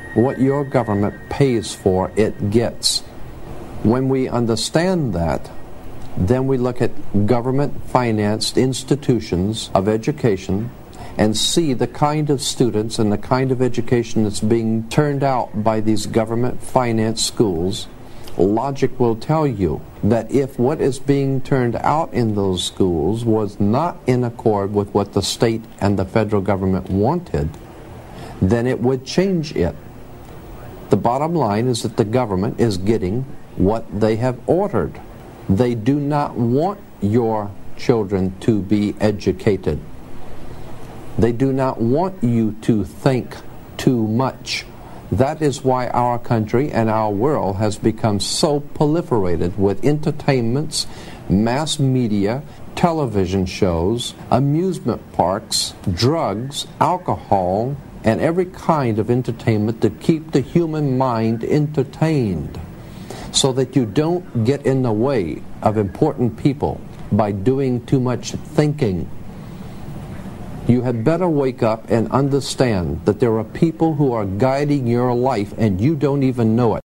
what your government pays for, it gets. When we understand that, then we look at government-financed institutions of education and see the kind of students and the kind of education that's being turned out by these government-financed schools. Logic will tell you that if what is being turned out in those schools was not in accord with what the state and the federal government wanted, then it would change it. The bottom line is that the government is getting what they have ordered. They do not want your children to be educated. They do not want you to think too much. That is why our country and our world has become so proliferated with entertainments, mass media, television shows, amusement parks, drugs, alcohol, and every kind of entertainment to keep the human mind entertained, so that you don't get in the way of important people by doing too much thinking. You had better wake up and understand that there are people who are guiding your life and you don't even know it.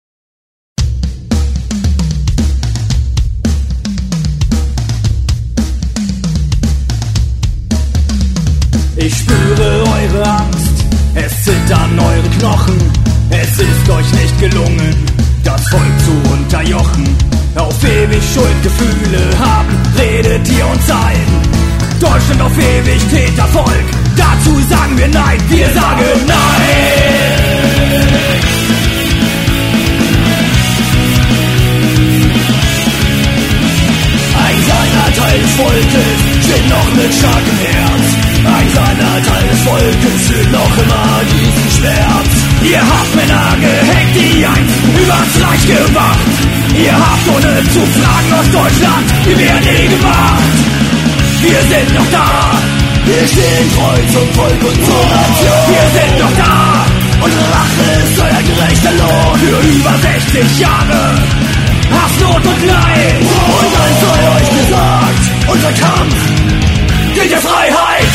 Ich spüre eure Angst, es zittern eure Knochen, es ist euch nicht gelungen, das Volk zu unterjochen. Auf ewig Schuldgefühle haben, redet ihr uns ein. Deutschland auf ewig Tätervolk, dazu sagen wir nein, wir sagen nein. Ein kleiner Teil des Volkes steht noch mit starkem Herz. Ein kleiner Teil des Volkes fühlt noch immer diesen Schmerz. Ihr habt Männer gehängt, die einst übers Reich gewacht. Ihr habt ohne zu fragen aus Deutschland, wir werden nie gemacht. Wir sind noch da, wir stehen treu zum Volk und zur Nation. Wir sind noch da, unsere Rache ist euer gerechter Lohn. Für über 60 Jahre Hass, Not und Leid. Und eins sei euch gesagt, unser Kampf gilt der Freiheit.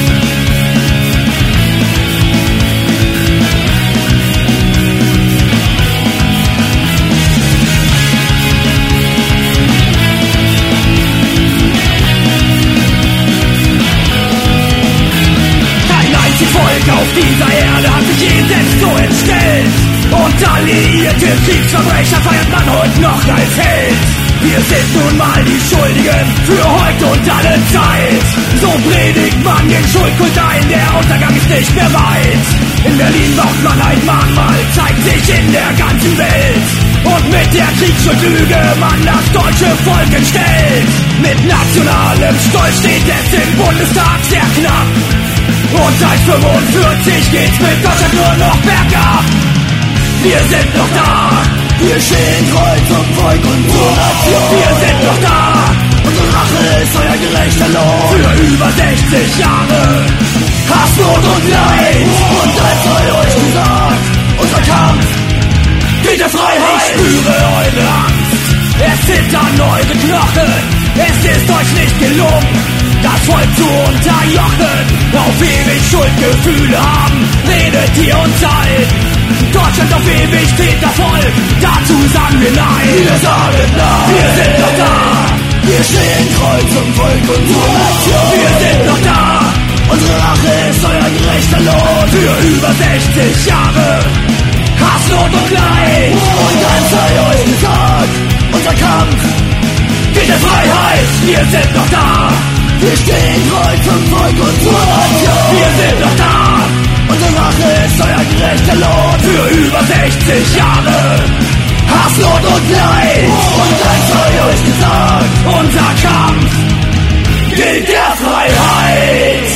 Volk auf dieser Erde hat sich je selbst so entstellt. Und alliierte Kriegsverbrecher feiert man heute noch als Held. Wir sind nun mal die Schuldigen für heute und alle Zeit. So predigt man den Schuldkult ein, der Untergang ist nicht mehr weit. In Berlin baut man ein Mahnmal, zeigt sich in der ganzen Welt. Und mit der Kriegsschuldlüge man das deutsche Volk entstellt. Mit nationalem Stolz steht es im Bundestag sehr knapp. Und seit 45 geht's mit Deutschland nur noch bergab. Wir sind noch da, wir stehen treu zum Volk und zur Nation. Wir sind noch da, unsere Rache ist euer gerechter Lohn. Für über 60 Jahre Hass, Not und Leid. Und eins sei euch gesagt, unser Kampf gilt der Freiheit. Ich spüre eure Angst, es zittern eure Knochen. Es ist euch nicht gelungen, das Volk zu unterjochen. Auf ewig Schuldgefühle haben, redet ihr uns ein. Deutschland auf ewig Tätervolk, dazu sagen wir nein. Wir sagen nein, wir sind noch da. Wir stehen treu zum Volk und zur Nation. Wir sind noch da, unsere Rache ist euer gerechter Lohn. Für über 60 Jahre Hass, Not und Leid. Und eins sei euch gesagt, unser Kampf gilt der Freiheit. Wir sind noch da, wir stehen treu zum Volk und zur Nation. Wir sind noch da, unsere Rache ist euer gerechter Lohn. Für über 60 Jahre Hass, Not und Leid. Und eins sei euch gesagt, unser Kampf gilt der Freiheit.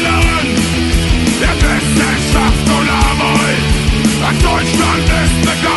Deutschland ist bekannt.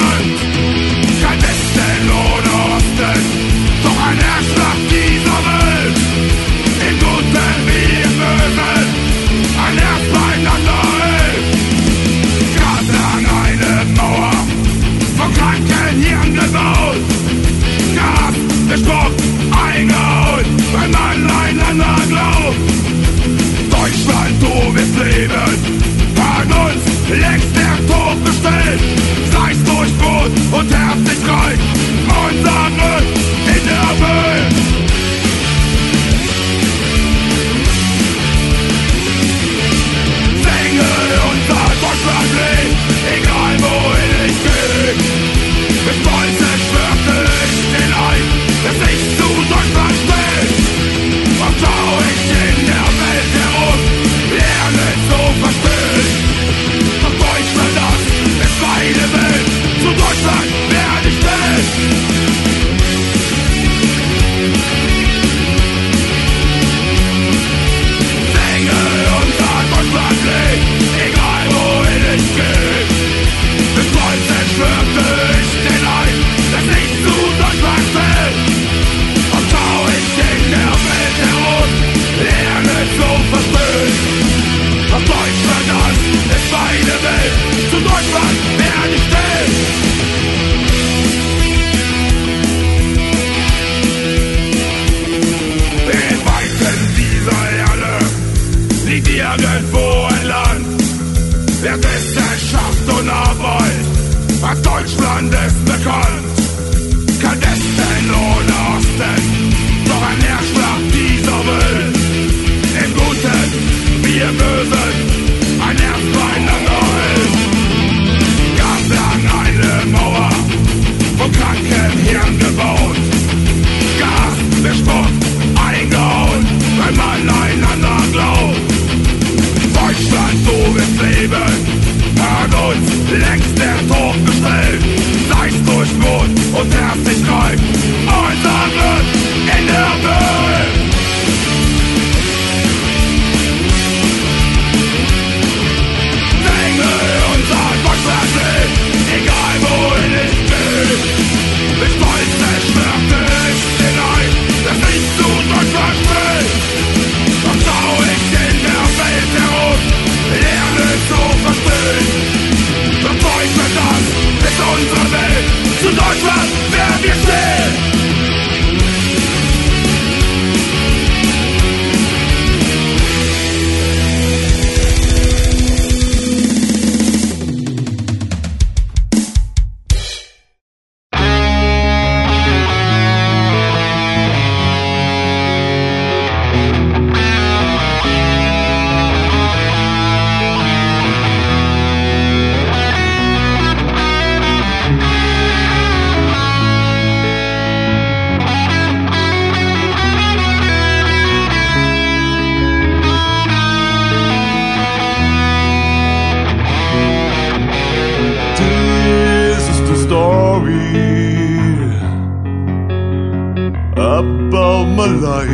about my life,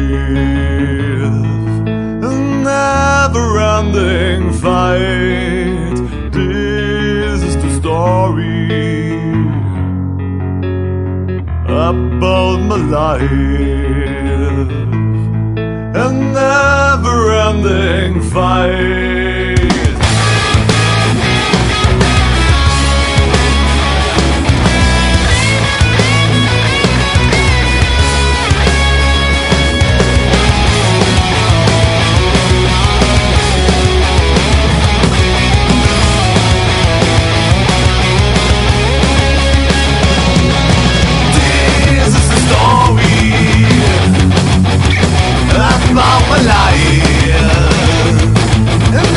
a never-ending fight. This is the story about my life, a never-ending fight. About my life,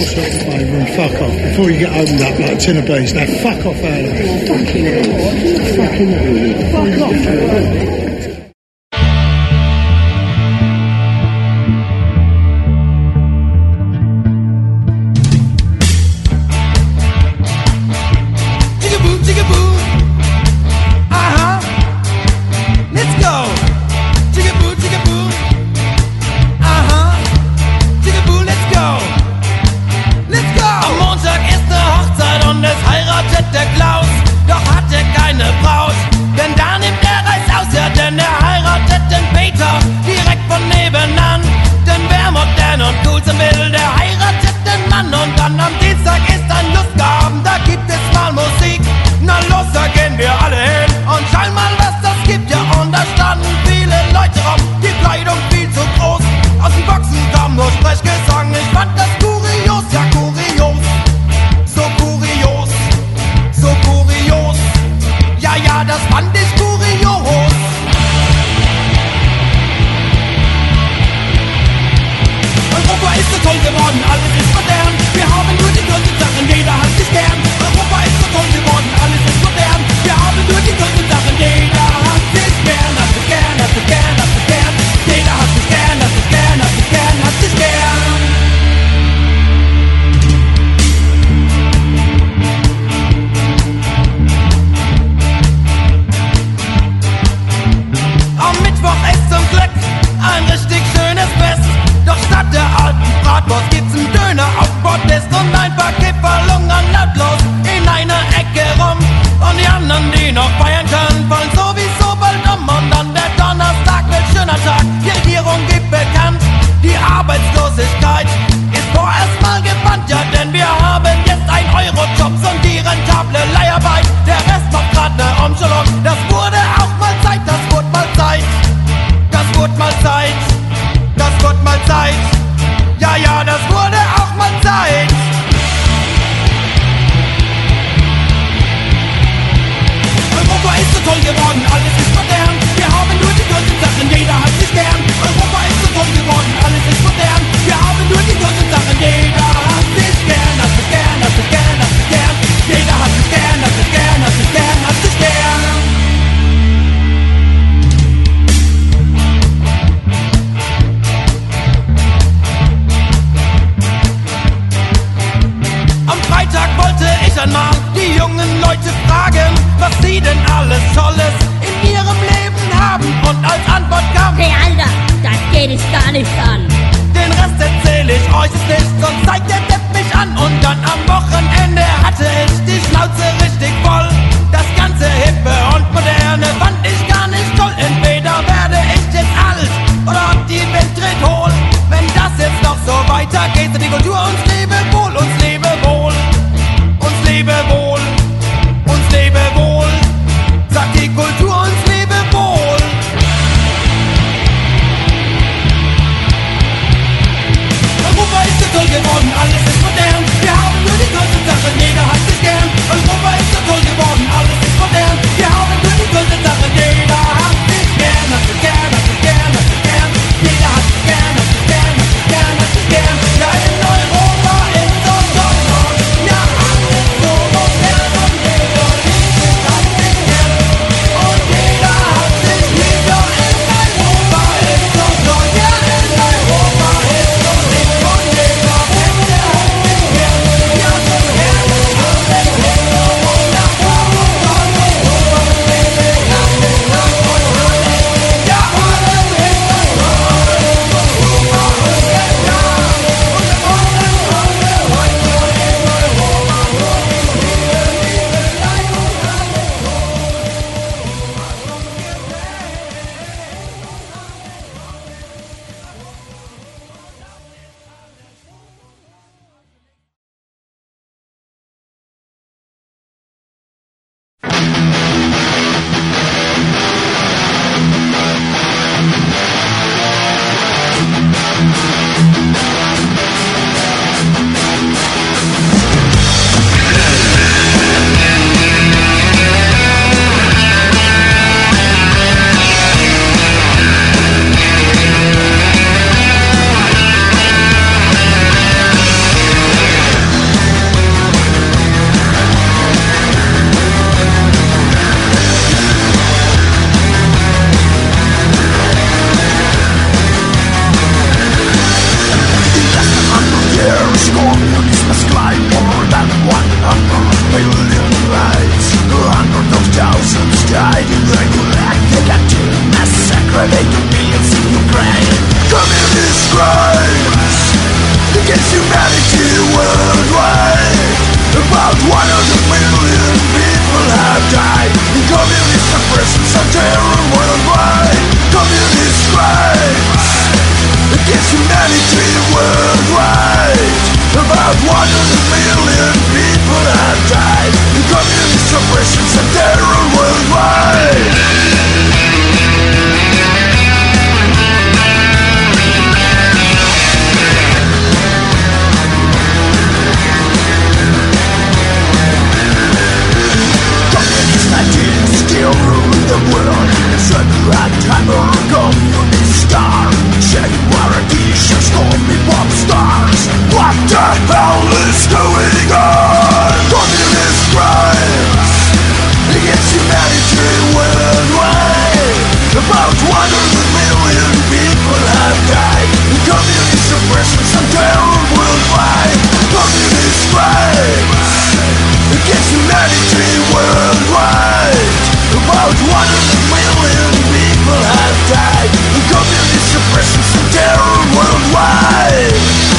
sort of favour and fuck off before you get opened up like a tin of beans. Now fuck off out of it. Fuck off. Geworden, alles ist modern. Communists must climb more than 100 million lives. Hundreds of thousands died in regular negative massacre. They do millions in Ukraine. Communist crimes against humanity worldwide. About 100 million people have died in communist oppressions and terror worldwide. Communist crimes against humanity worldwide. About 100 million people have died in communist oppressions and terror worldwide. Still rule the world. Secret hammer, communist star. January t-shirts, call me pop stars. What the hell is going on? Communist crimes against humanity worldwide. About 100 million people have died in communist oppressions and terror worldwide. Communist crimes against humanity worldwide. About 100 million people have died in communist oppressions and terror worldwide.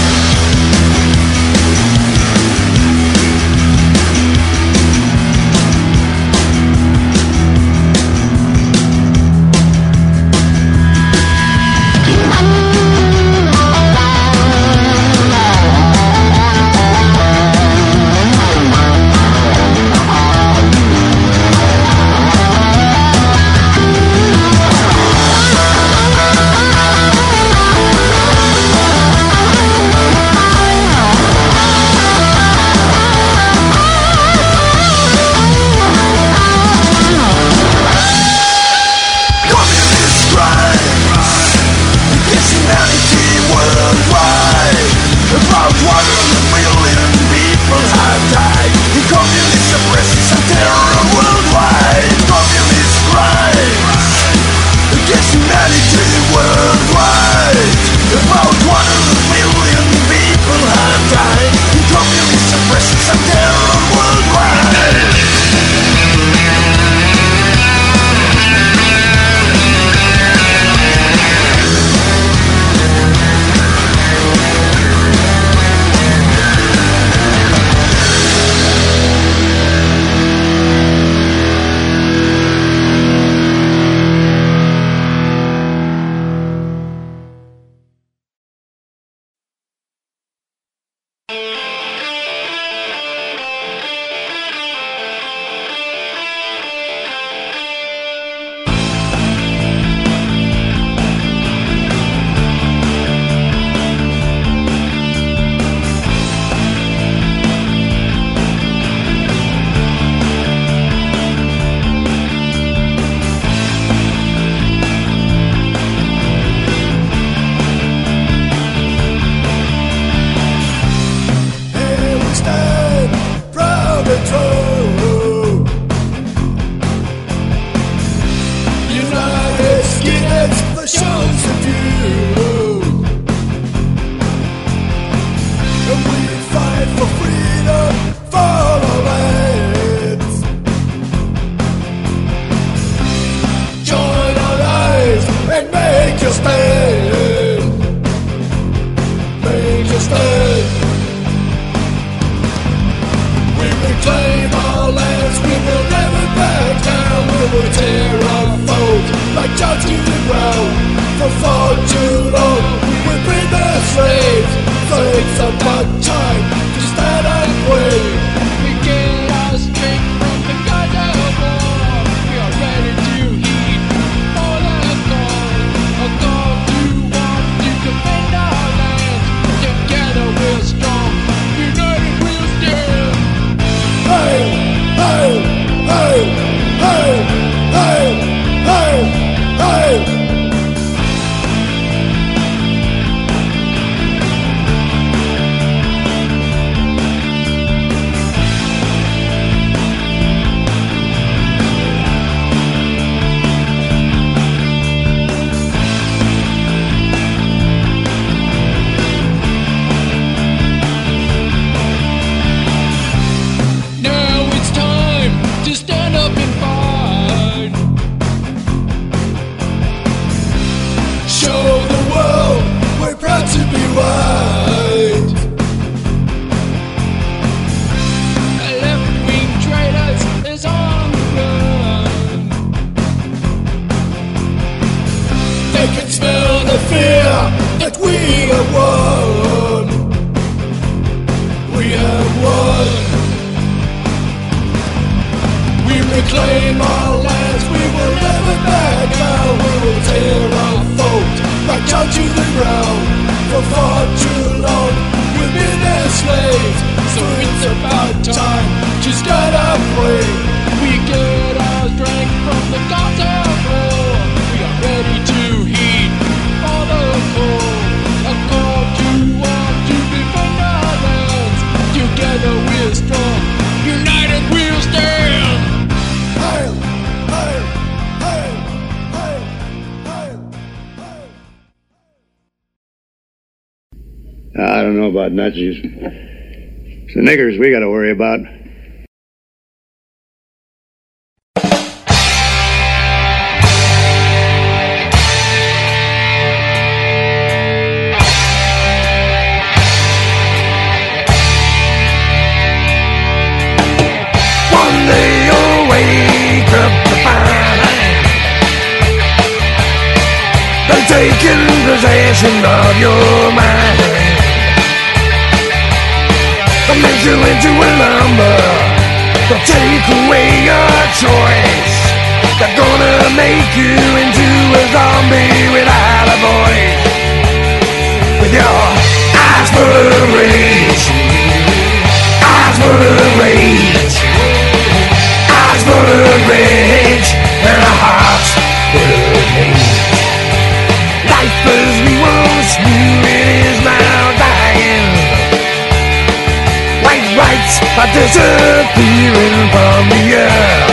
claim our lands, we will never back down. We will tear our foes back down to the ground. For far too long we've been enslaved, so it's about time to start our free. We get our strength from the gods of war. We are ready to heed all the call. A call to war to defend our lands. Together we're strong, united we'll stand. Hail! Hail! Hail! Hail! Hail! Hail! I don't know about Nazis. It's the niggers we gotta worry about. One day you'll wake up to find they're taking possession of your mind. They'll make you into a number. They'll take away your choice. They're gonna make you into a zombie without a voice. With your eyes full of rage, eyes full of rage, eyes full of rage, and a heart full of hate. Life as we once knew it is now dying. White rights are disappearing from the earth.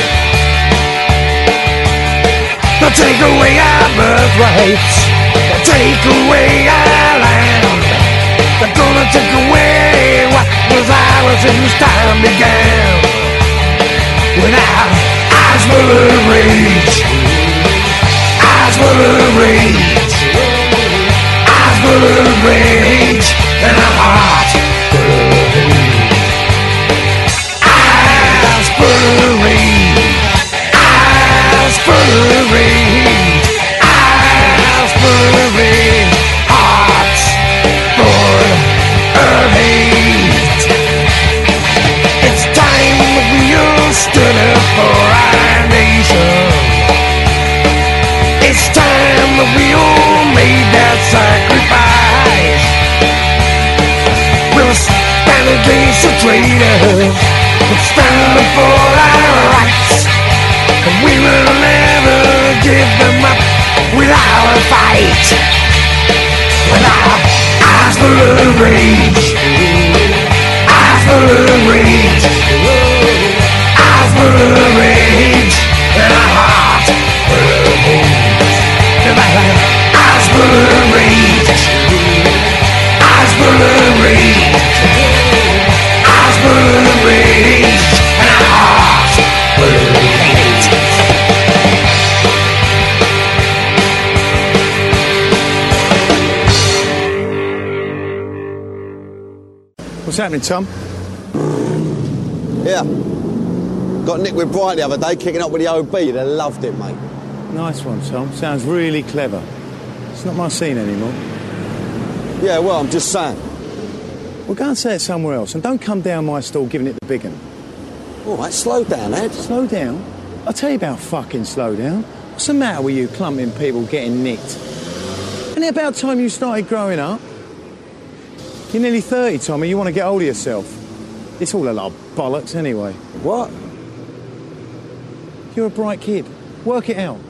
They'll take away our birthrights. They'll take away our land. They're gonna take away what was ours since time began. With our eyes full of rage, eyes full of rage, eyes full of rage, and a heart full of hate. Eyes full of rage, eyes full of rage, eyes full of rage, hearts full of hate. It's time that we all stood up for our nation. It's time that we all made that sacrifice. We'll stand against the traitors. We'll stand up for our rights. And we will never give them up without a fight. With our eyes full of rage, eyes full of rage, eyes full of rage, and a heart full of hate. Eyes full of rage, eyes full of rage, eyes full of rage, and a heart full of hate. What's happening, Tom? Yeah. Got nicked with Bright the other day, kicking up with the OB. They loved it, mate. Nice one, Tom. Sounds really clever. It's not my scene anymore. Yeah, well, I'm just saying. Well, go and say it somewhere else, and don't come down my stall giving it the big one. All right, slow down, Ed. Slow down? I'll tell you about fucking slow down. What's the matter with you clumping people getting nicked? Isn't it about time you started growing up? You're nearly 30, Tommy. You want to get hold of yourself. It's all a lot of bollocks anyway. What? You're a bright kid. Work it out.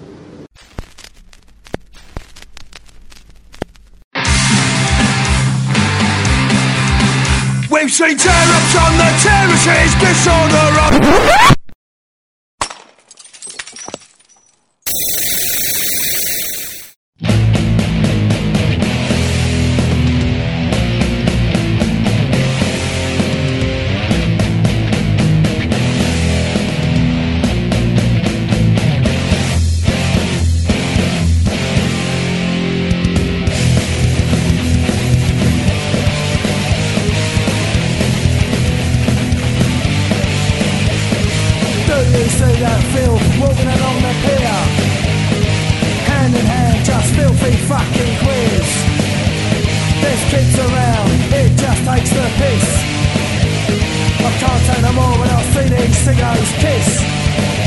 We've seen tear-ups on the terraces, disorder on... Siggos kiss.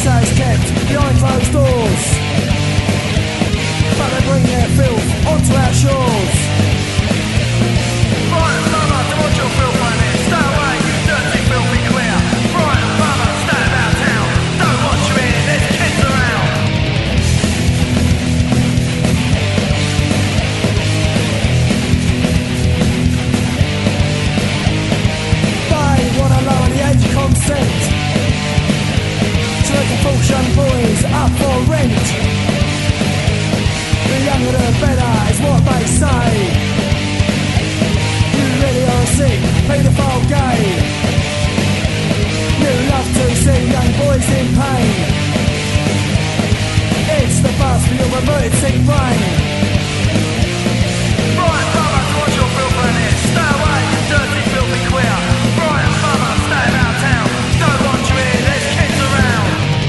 say it's kept behind closed doors, but they bring their filth onto our shores. Brighton Bummer, to watch your filth on it. Stay away, you dirty filthy queer. Brighton Bummer, stay about town. Don't watch you in, there's kids around. They wanna lower the age of consent, so they can force young boys up for rent. The younger the better is what they say. You really are a sick, paedophile gay. You love to see young boys in pain. It's the buzz for your reverted sick brain. Brian Bummer, to watch your filth on it. Stay away, you dirty filthy queer. Brian Bummer, stay about town. Don't want you here, there's kids around.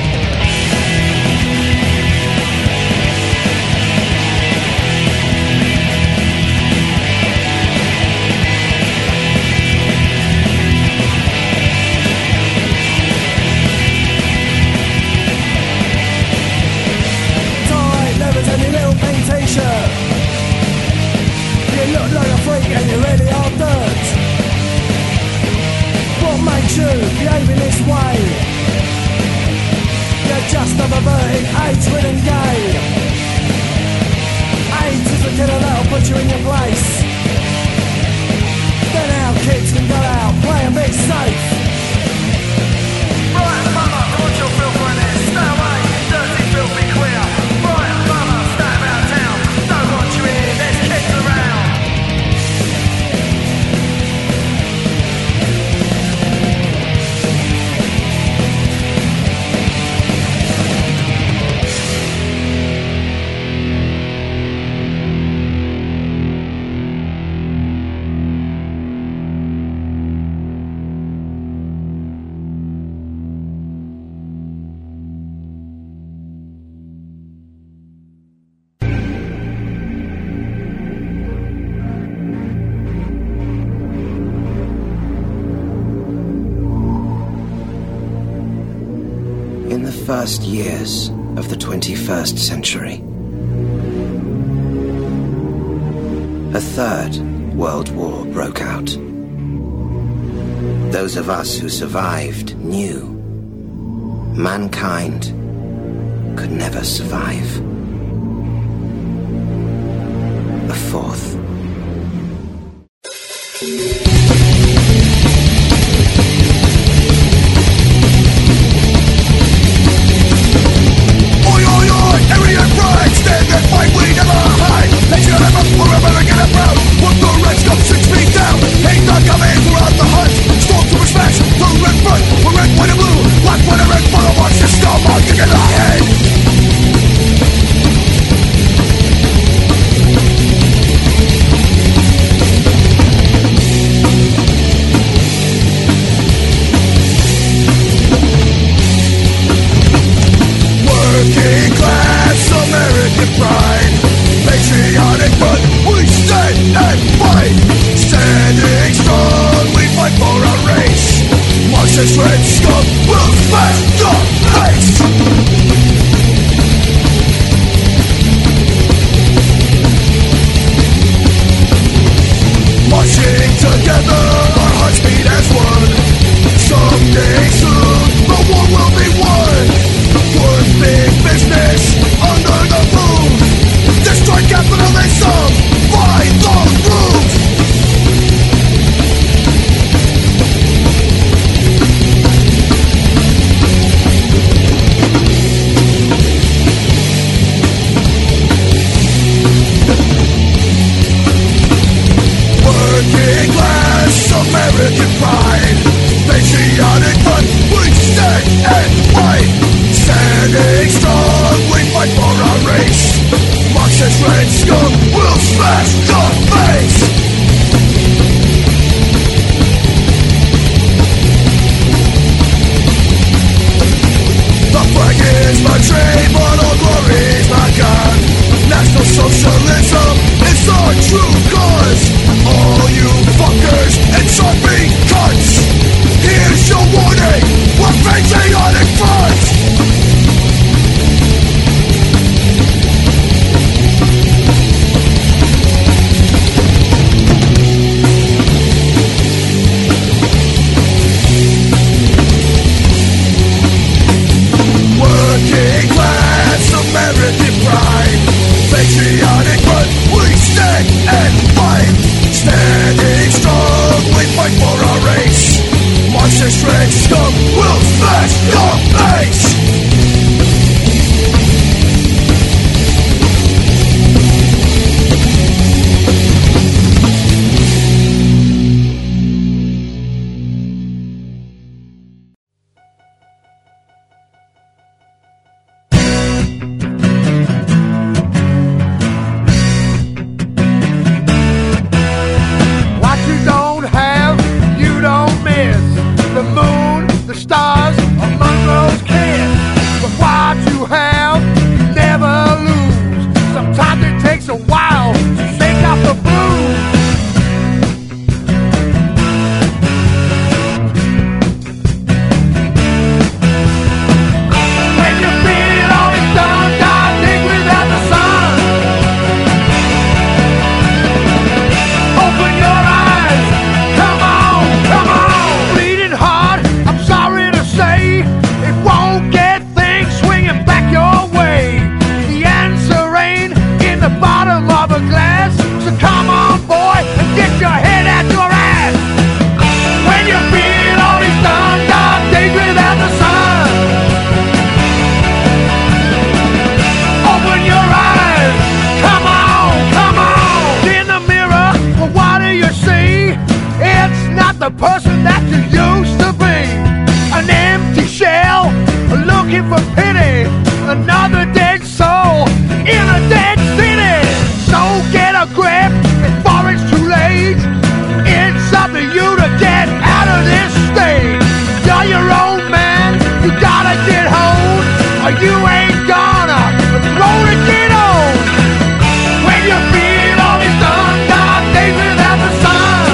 Any little pink t-shirt, you look like a freak and you really are dirt. What makes you behave in this way? You're just a perverted, AIDS-ridden gay. AIDS is the killer that'll put you in your place. Then our kids can go out, play and be safe. Brian Bummer, watch your filth on it. Stay away, you dirty filthy queer. Brian Bummer, stay about town. Don't want you here, there's kids around. First years of the 21st century. A third world war broke out. Those of us who survived knew mankind could never survive. A fourth. Head. the person that you used to be. An empty shell, looking for pity. Another dead soul in a dead city. So get a grip before it's too late. It's up to you to get out of this state. You're your own man, you gotta get home, or you ain't gonna throw the kid on. When you feel all is done, dark days without the sun,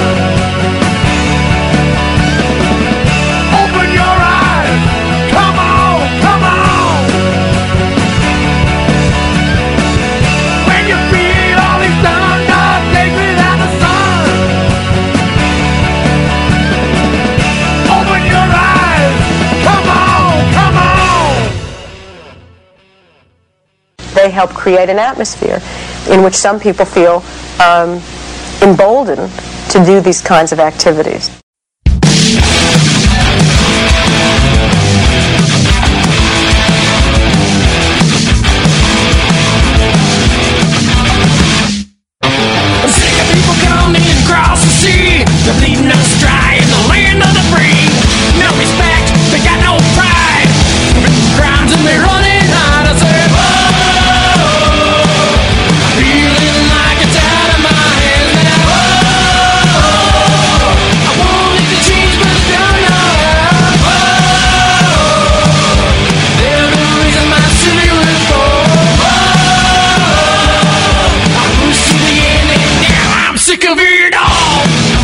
open your eyes, come on, come on. When you feel all is done, dark days without the sun, open your eyes, come on, come on. They help create an atmosphere in which some people feel emboldened to do these kinds of activities. I'm sick of people coming across the sea. They're bleeding us dry in the land of the free. No respect, they got no pride. Crimes and they're running hard. I say, whoa, feeling like it's out of my hands now. Whoa, I wanted to change but I don't know how. Whoa, they're the reason my city was born. Whoa, I pushed to the end and now I'm sick of it all.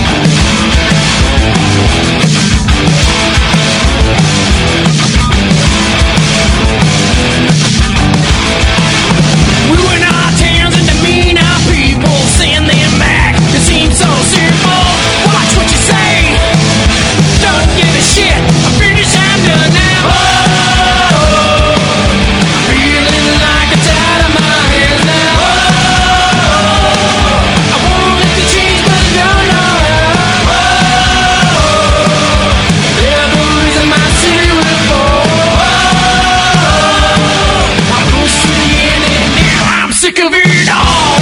We were not towns and demean our people, send them back. It seems so simple. Watch what you say. Don't give a shit. I'm finished. I'm done now. Whoa, feeling like it's out of my hands now. Whoa, I wanted to change but I don't know how. Whoa, they're the reason my city was born. Whoa, I pushed to the end and now I'm sick of it all.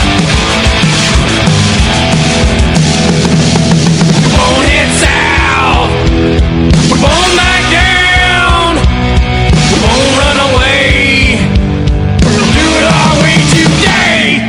We won't head south. We won't back down. We won't run away. We'll do it our way today.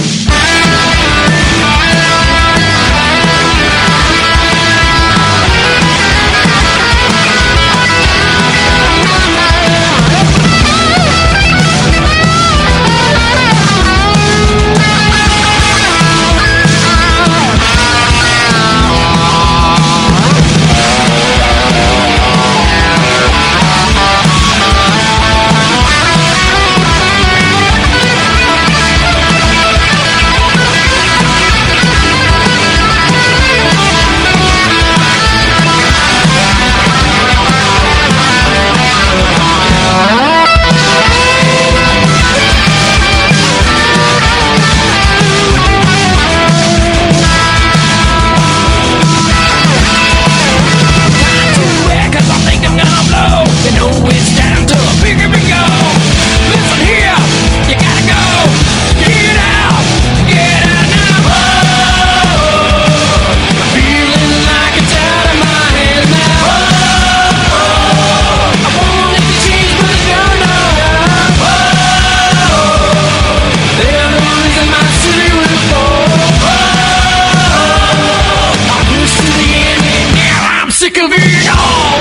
Cause I think I'm gonna blow. You know it's time to figure me go. Listen here, you gotta go. Get out now. Whoa, feeling like it's out of my hands now. Whoa, I wanted to change but I don't know how. Whoa, they're the reason my city was born. Whoa, I pushed to the end and now I'm sick of it all.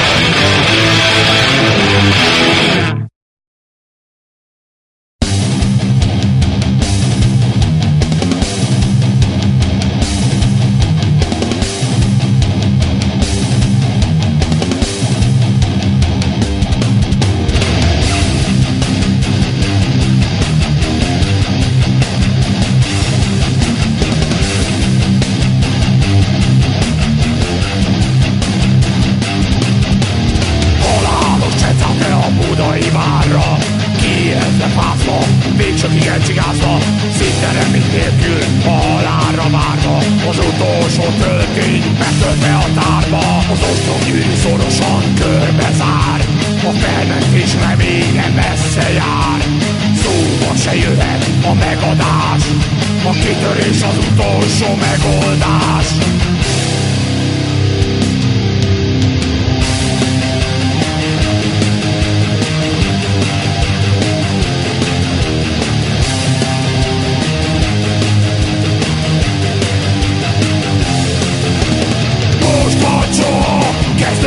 megoldás, a kitörés az utolsó megoldás.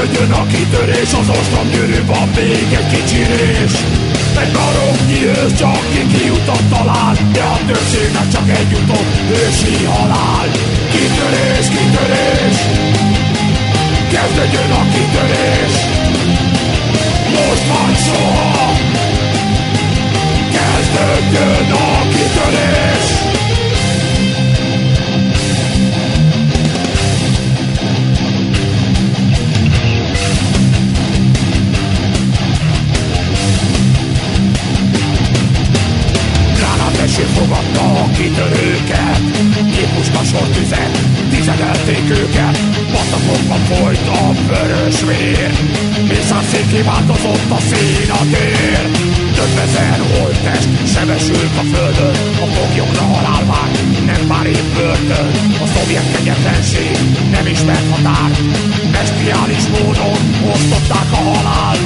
Kezdődjön a kitörés, az ostrom gyűrű, van még egy kicsirés. Egy baromnyi ősz, csak kijutott talán, de a többségnek csak egy jutott, ősi halál. Kitörés, kitörés, kezdődjön a kitörés. Most vagy soha, kezdődjön a kitörés. Gránáteső fogadta a kitörőket, képuska sortüzet, tizedelték őket. Patakokban folyt a vörös vér, mészárszékké változott a szín a tér. Több ezer holttest sebesült a földön, a foglyokra halálvár, nem már épp börtön. A szovjet kegyetlenség nem ismert határ, bestiális módon osztották a halált.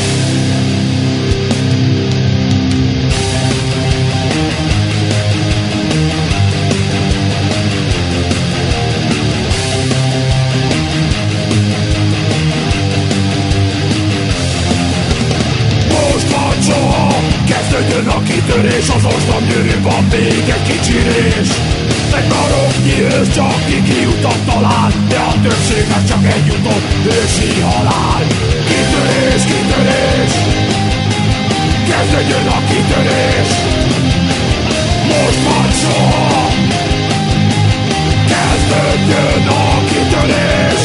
Kezdődjön a kitörés, az ostrom gyűrű, van még egy kicsirés. Egy baromnyi ősz, csak kijutott talán, de a többségnek csak egy jutott, ősi halál. Kitörés, kitörés, kezdődjön a kitörés. Most vagy soha, kezdődjön a kitörés.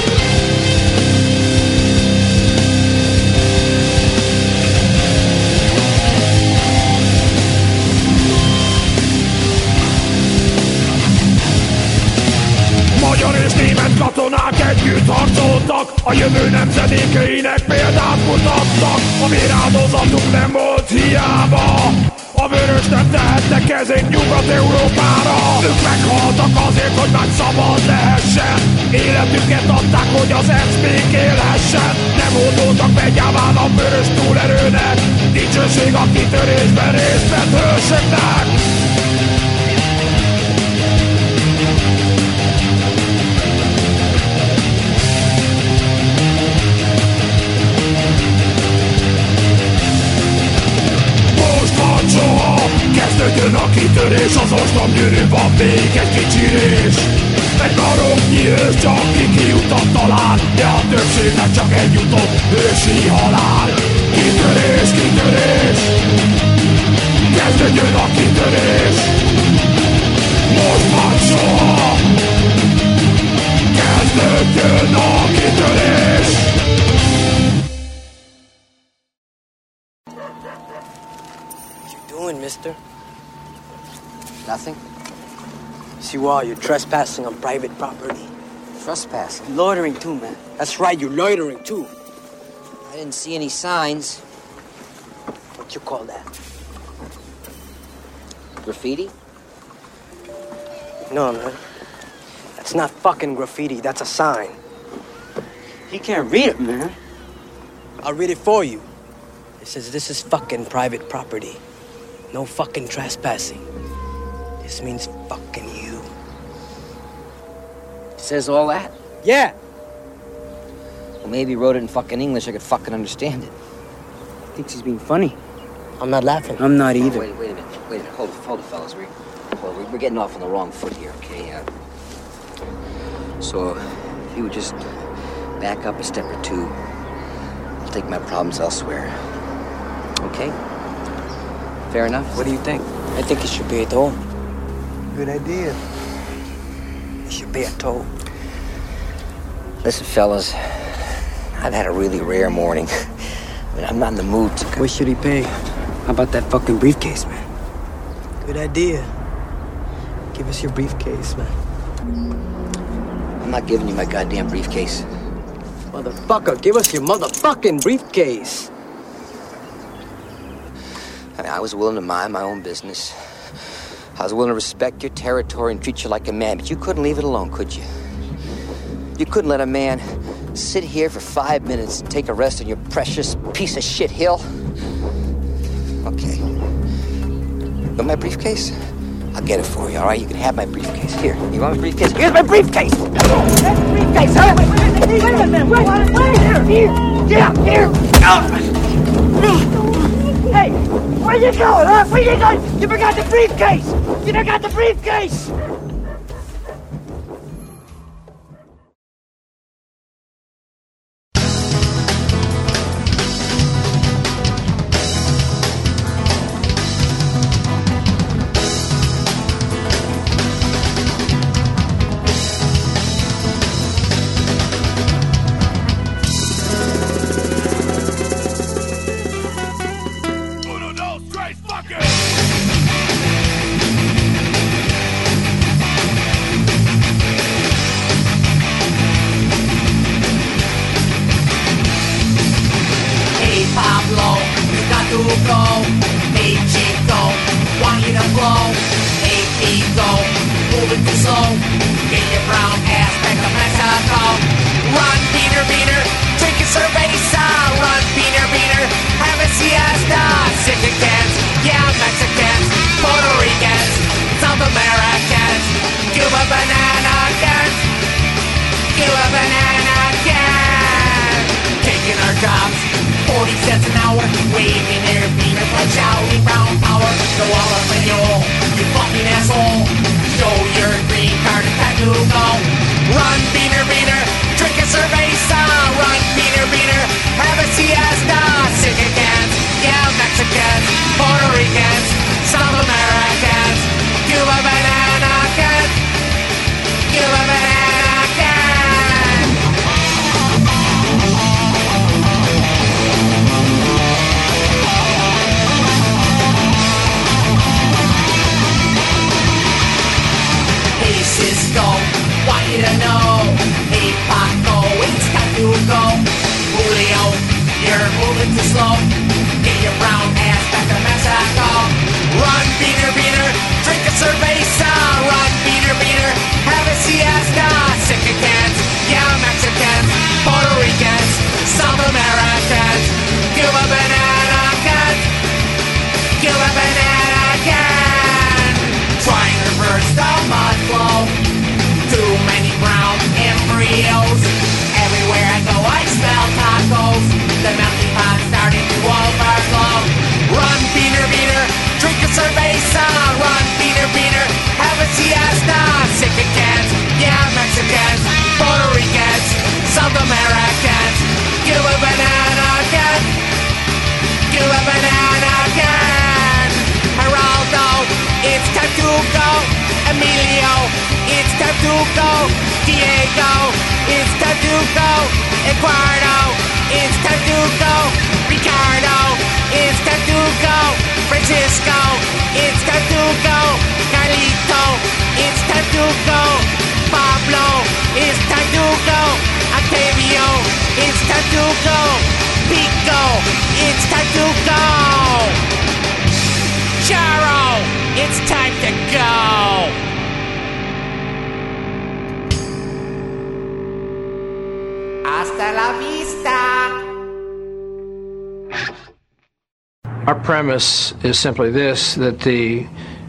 Magyar és német katonák együtt harcoltak, a jövő nemzedékeinek példát mutattak. A véráldozatuk nem volt hiába, a vörös nem tehette kezét Nyugat-Európára. Ők meghaltak azért, hogy már szabad lehessen, életüket adták, hogy az ENSZ még élhessen. Nem hódoltak be gyáván a vörös túlerőnek, dicsőség a kitörésben részt vett hősöknek. Kezdődjön a kitörés, az ostrom gyűrű, van még egy kicsirés. Egy baromnyi ősz, csak kijutott talán, de a többségnek csak egy jutott, ősi halál. Kitörés, kitörés, kezdődjön a kitörés. Most vagy soha, kezdődjön a kitörés. Mister? Nothing? Yes, you are. You're trespassing on private property. Trespassing? Loitering too, man. That's right, you're loitering too. I didn't see any signs. What you call that? Graffiti? No, man. That's not fucking graffiti. That's a sign. He can't read it, man. I'll read it for you. It says this is fucking private property. No fucking trespassing. This means fucking you. It says all that? Yeah. Well, maybe he wrote it in fucking English. I could fucking understand it. Thinks he's being funny. I'm not laughing. I'm not either. Oh, wait a minute. Wait a minute. Hold it, fellas. We're getting off on the wrong foot here, okay? So, if you would just back up a step or two, I'll take my problems elsewhere. Okay? Fair enough? What do you think? I think you should pay a toll. Good idea. You should pay a toll. Listen, fellas, I've had a really rare morning. I mean, I'm not in the mood to... What should he pay? How about that fucking briefcase, man? Good idea. Give us your briefcase, man. I'm not giving you my goddamn briefcase. Motherfucker, give us your motherfucking briefcase. I mean, I was willing to mind my own business. I was willing to respect your territory and treat you like a man, but you couldn't leave it alone, could you? You couldn't let a man sit here for 5 minutes and take a rest on your precious piece of shit hill? Okay. You want my briefcase? I'll get it for you, all right? You can have my briefcase. Here, you want my briefcase? Here's my briefcase! Here's my briefcase, huh? Wait a minute, man. Wait. Get up here! Hey, where you going, huh? Where you going? You forgot the briefcase! You forgot the briefcase! Our premise is simply this, that the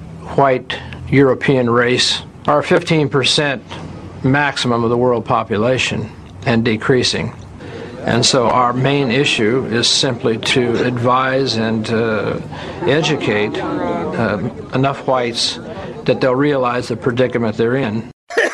white European race are 15% maximum of the world population and decreasing. And so our main issue is simply to advise and educate enough whites that they'll realize the predicament they're in.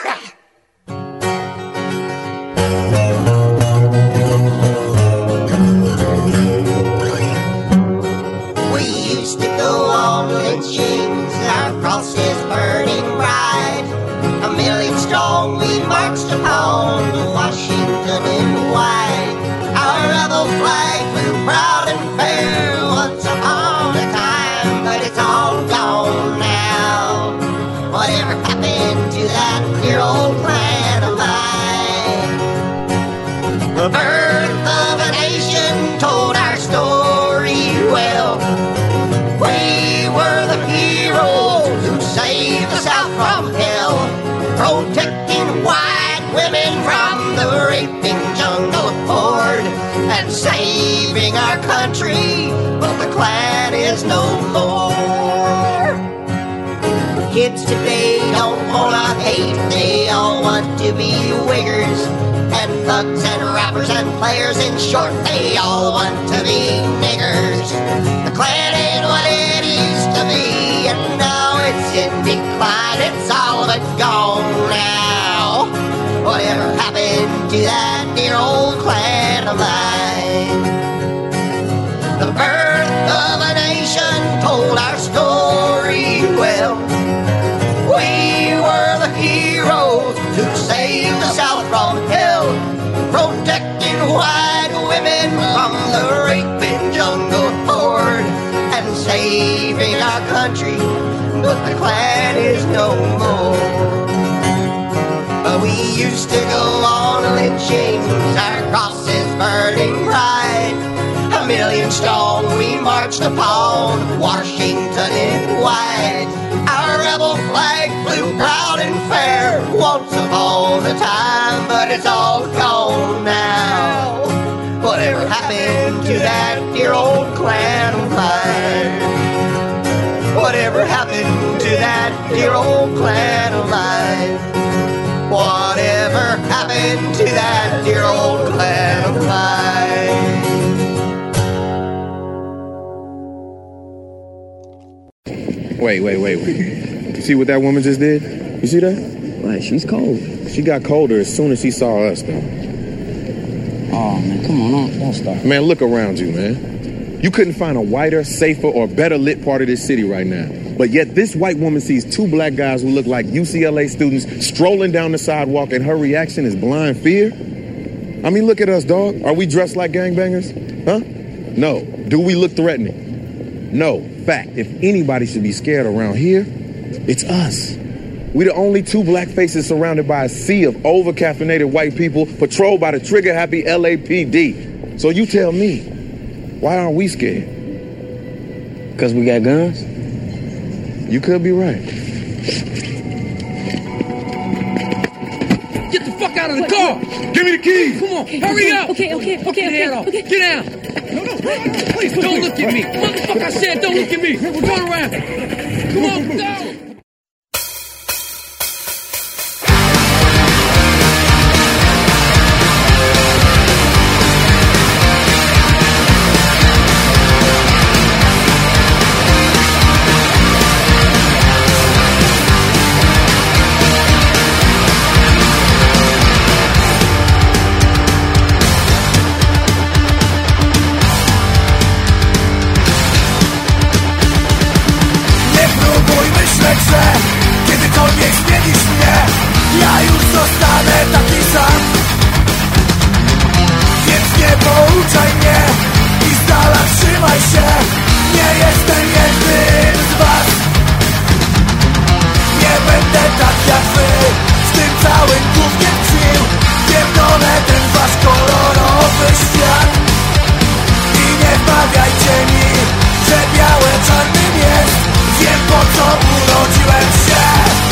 The birth of a nation told our story well. We were the heroes who saved the South from hell, protecting white women from the raping jungle horde, and saving our country, but the Klan is no more. Kids today don't wanna hate, they all want to be wiggers. and thugs and rappers and players. In short, they all want to be niggers. The Klan ain't what it used to be, and now it's in decline. It's all but gone now. Whatever happened to that dear old Klan of mine? The birth of a nation told our story well. We were the heroes who saved the South from hell, protecting white women from the raping jungle horde, and saving our country, but the Klan is no more. But we used to go on lynchings, our crosses burning bright. 1,000,000 strong we marched upon Washington in white. Our rebel flag flew proud and fair once upon a time, but it's all gone now. Whatever happened to that dear old Klan of mine? Whatever happened to that dear old Klan of mine? Whatever happened to that dear old Klan of mine? Wait. You see what that woman just did? You see that? Why, she's cold. She got colder as soon as she saw us, though. Oh, man, come on, don't stop. Man, look around you, man. You couldn't find a whiter, safer, or better lit part of this city right now. But yet this white woman sees two black guys who look like UCLA students strolling down the sidewalk, and her reaction is blind fear? I mean, look at us, dog. Are we dressed like gangbangers? Huh? No. Do we look threatening? No. Fact, if anybody should be scared around here, it's us. We the only two black faces surrounded by a sea of over-caffeinated white people patrolled by the trigger-happy LAPD. So you tell me, why aren't we scared? Because we got guns? You could be right. Get the fuck out of the car! Give me the keys! Come on, hurry up! Okay. Get out! No, please, don't look at me! Motherfucker, I said don't look at me! We're going around! Come on, go! Kiedykolwiek zmienisz mnie, ja już zostanę taki sam. Więc nie pouczaj mnie i z dala trzymaj się. Nie jestem jednym z was. Nie będę tak jak wy, z tym całym gównem tkwił. Pierdolę ten wasz kolorowy świat. I nie wmawiajcie mi, że białe czarnym jest. Wiem, po co urodziłem się.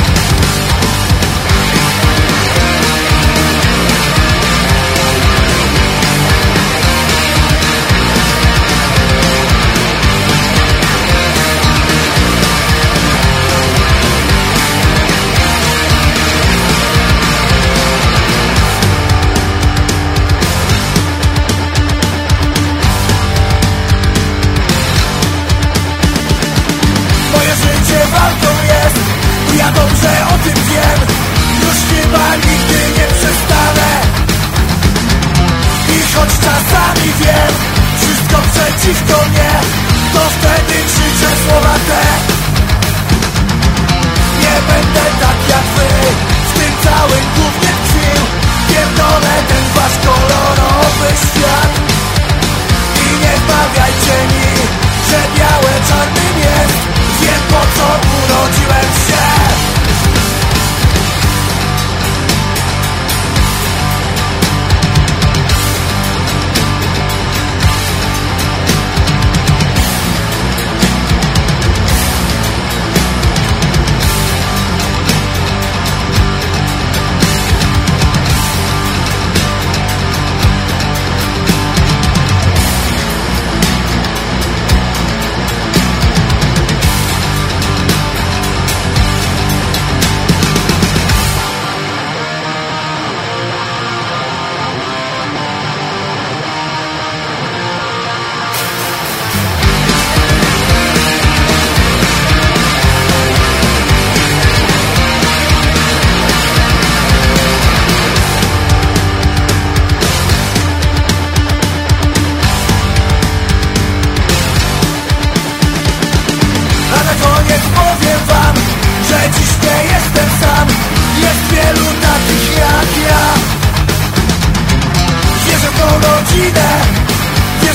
Walką jest, ja dobrze o tym wiem. Już chyba nigdy nie przestanę. I choć czasami wiem, wszystko przeciwko mnie, to wtedy krzyczę słowa te. Nie będę tak jak wy, z tym całym gównem tkwił. Pierdolę ten wasz kolorowy świat. I nie wmawiajcie mi, że białe czarnym jest. Wiem, po co urodziłem się.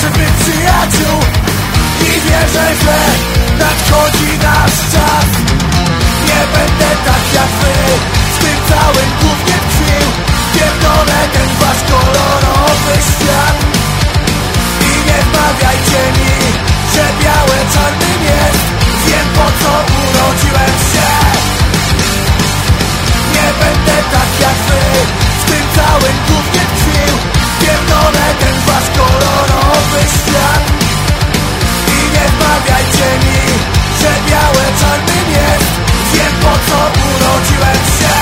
potrzeby przyjaciół i wierzę, że nadchodzi nasz czas. Nie będę tak jak wy, z tym całym gównem tkwił. Pierdolę ten wasz kolorowy świat. I nie wmawiajcie mi, że białe czarnym jest. Wiem, po co urodziłem się. Nie będę tak jak wy, w tym całym gównem tkwił. Pierdolę ten wasz kolorowy świat. I nie wmawiajcie mi, że białe czarnym jest. Wiem, po co urodziłem się.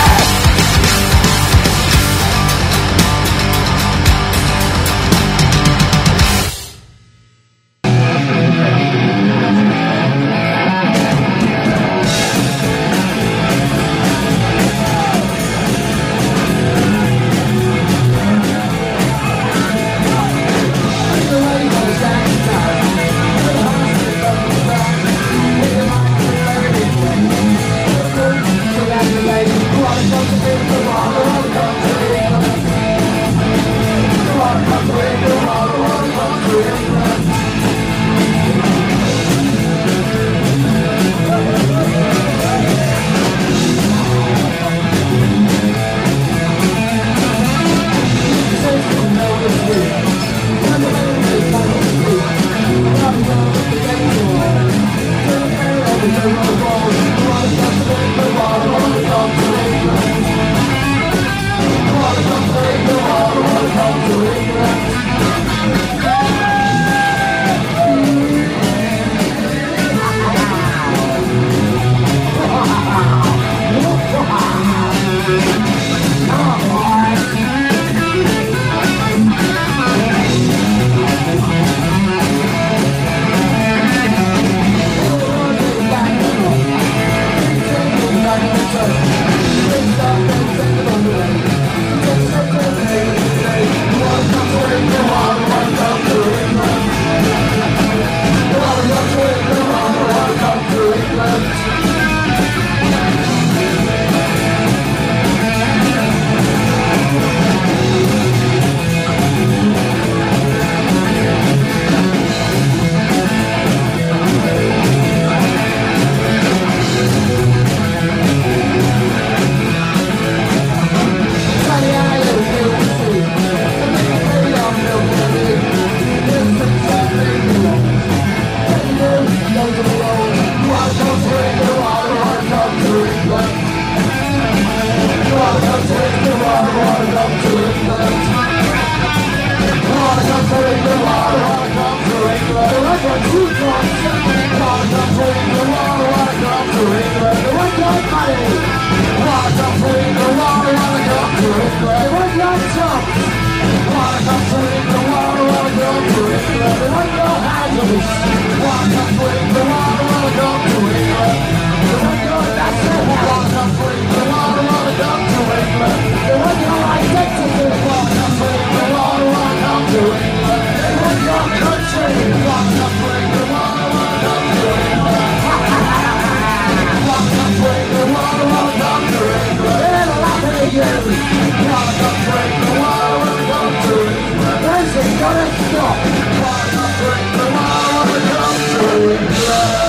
Where's it gonna stop?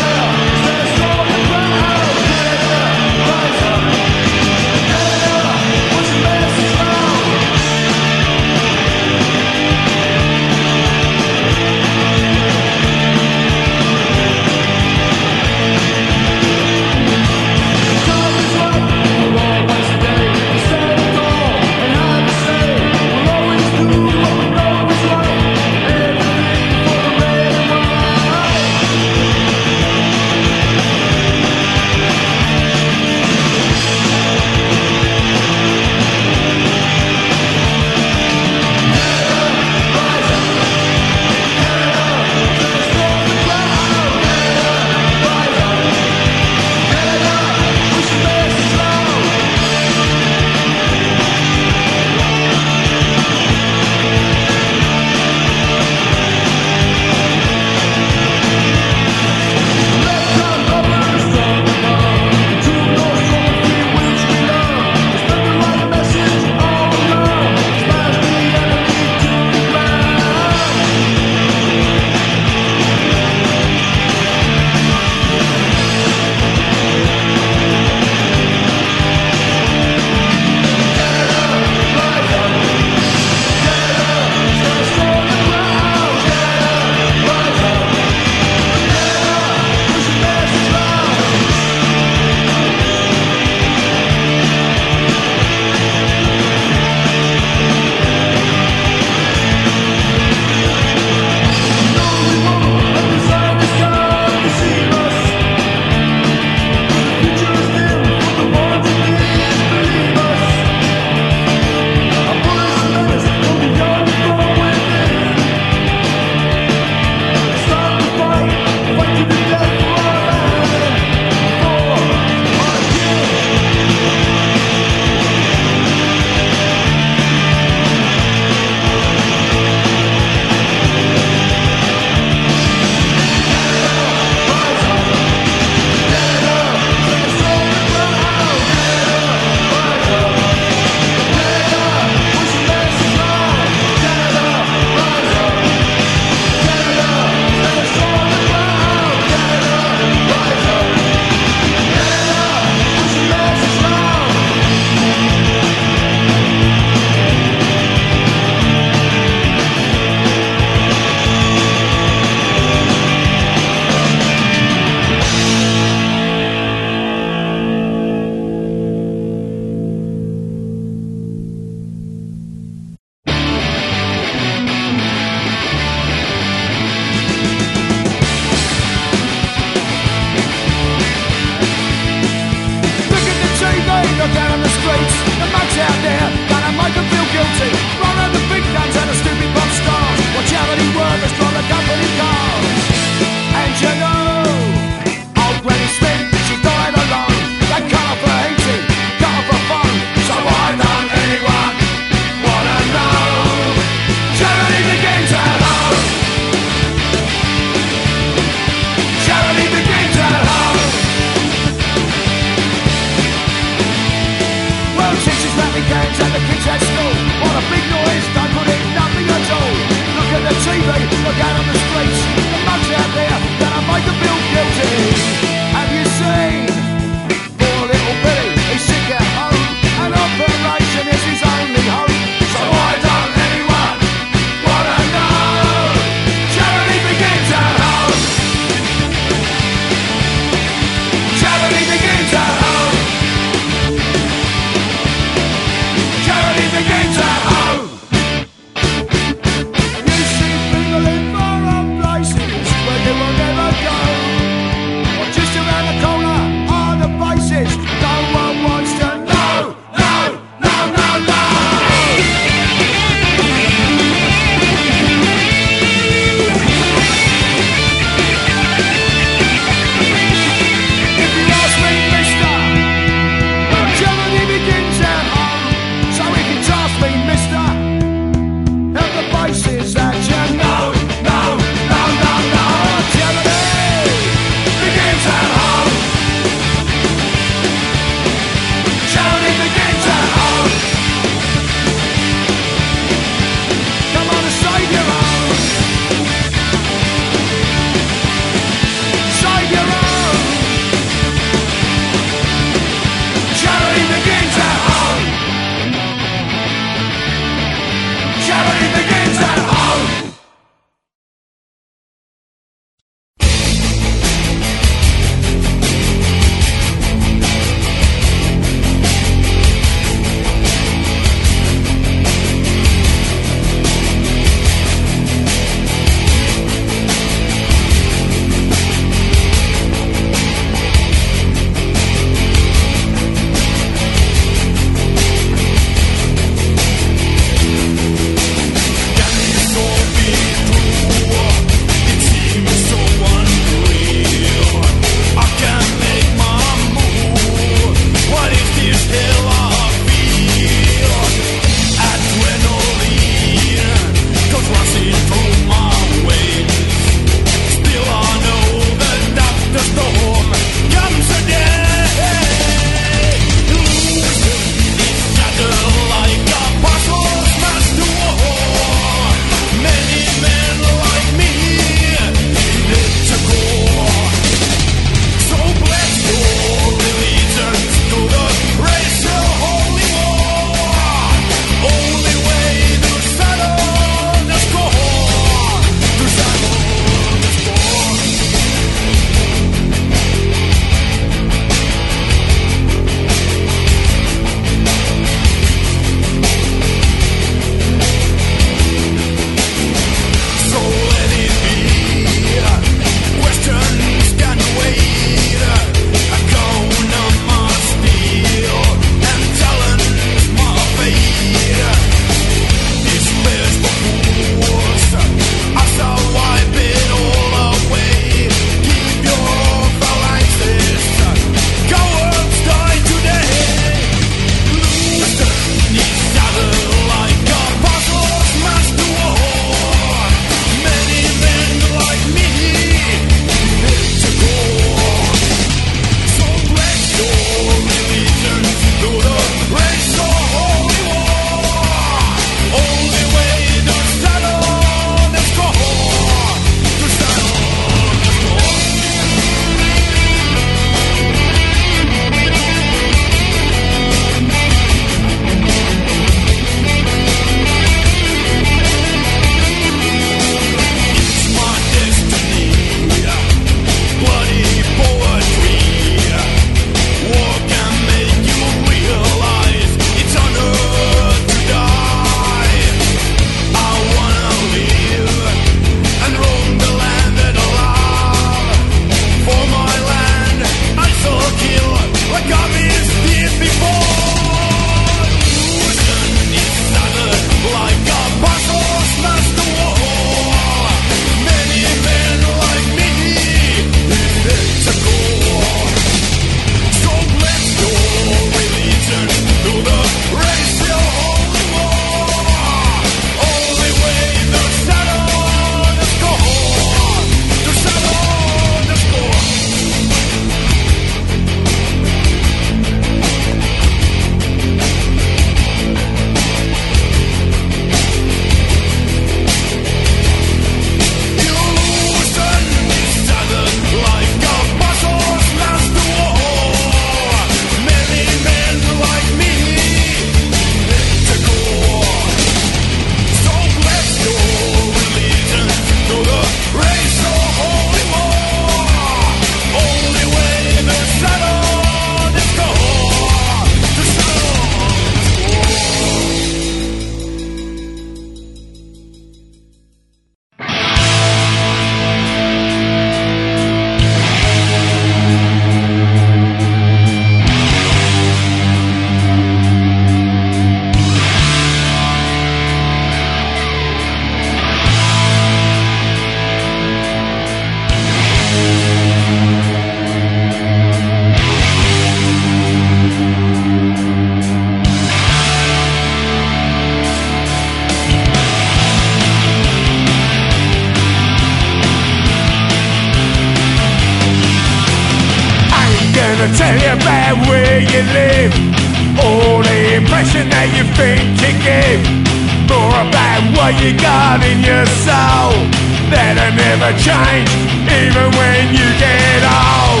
tell you about where you live, or the impression that you think you give. More about what you got in your soul, that'll never change, even when you get old.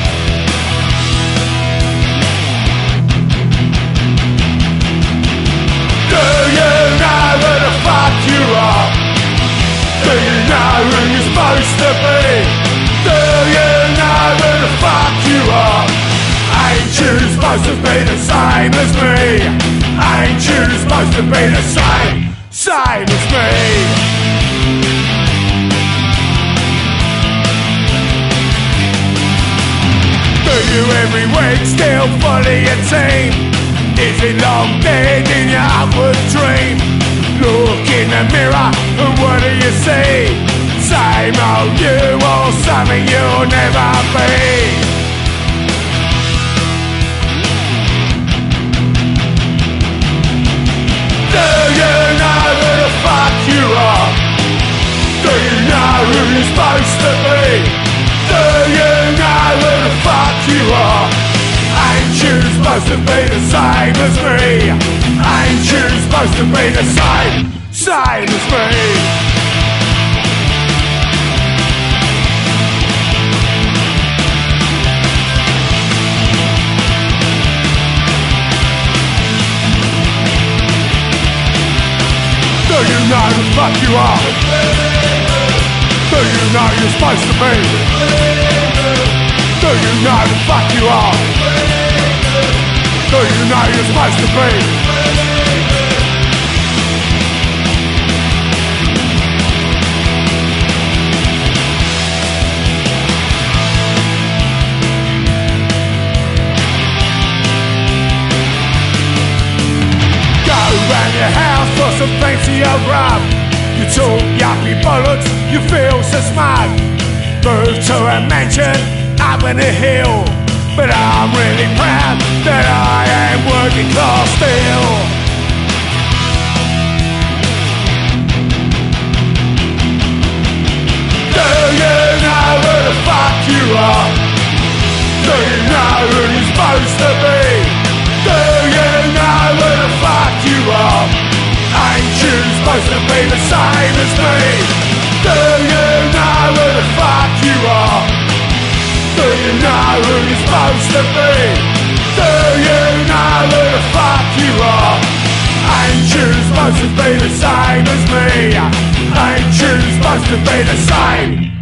Do you know who the fuck you are? Do you know who you're supposed to be? Do you know who the fuck you are? Ain't you supposed to be the same as me? Ain't you supposed to be the same as me? Do you every week still follow your team? Is it long dead in your upward dream? Look in the mirror and what do you see? Same old you or something you'll never be. Do you know who the fuck you are? Do you know who you're supposed to be? Do you know who the fuck you are? Ain't you supposed to be the same as me? Ain't you supposed to be the same as me? Do you know who the fuck you are? Do you know who you're supposed to be? Do you know who the fuck you are? Do you know who you're supposed to be? Around your house for some fancy old grub. You talk yuppie bollocks, you feel so smart. Move to a mansion up in a hill, but I'm really proud that I am working class still. Do you know who the fuck you are? Do you know who you're supposed to be? Do you know who the fuck you are? Ain't you supposed to be the same as me? Do you know who the fuck you are? Do you know who you're supposed to be? Do you know who the fuck you are? Ain't you supposed to be the same as me? Ain't you supposed to be the same